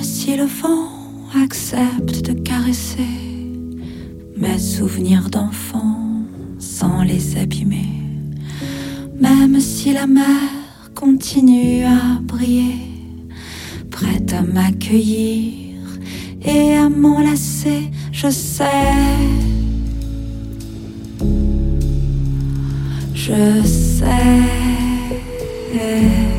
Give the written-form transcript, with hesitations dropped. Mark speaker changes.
Speaker 1: si le vent accepte de caresser mes souvenirs d'enfant sans les abîmer, même si la mer continue à briller, prête à m'accueillir et à m'enlacer, je sais, je sais.